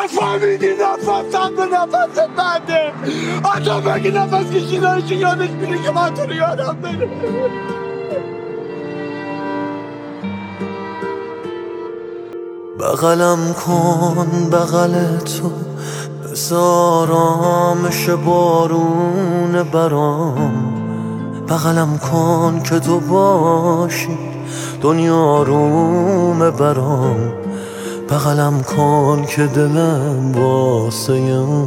نفهمیدی نفسم به نفس بنده. حتی بگی نفس کشیدنش یادش میره که من تو رو یادم بره. بغلم کن بغل تو، بذار آرامش بارون برام. بغلم کن که تو باشی دنیا رومه برام. بغلم کن که دلم واسه اون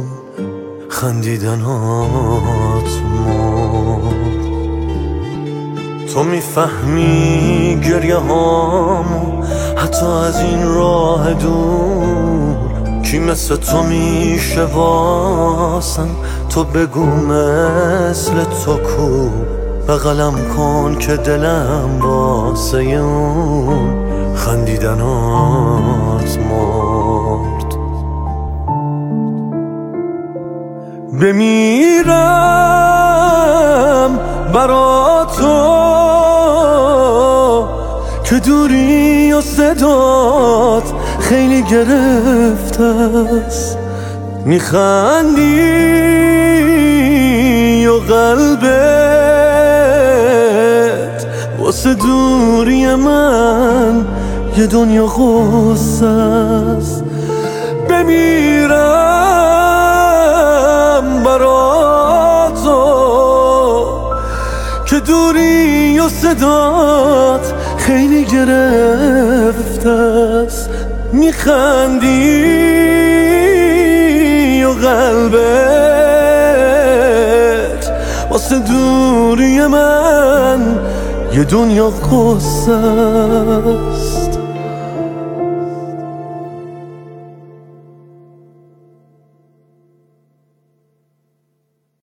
خندیدنات مرد. تو میفهمی گریه هامو حتی از این راه دور. کی مثل تو میشه واسم، تو بگو مثل تو کو. بغلم کن که دلم واسه اون خندیدنات مرد. بمیرم برا تو که دوری و صدات خیلی گرفته است. میخندی و قلبت واسه دوری من یه دنیا غصه است. بمیرم برا تو که دوری و صدات خیلی گرفته است. میخندی و قلبت واسه دوری من یه دنیا غصه است.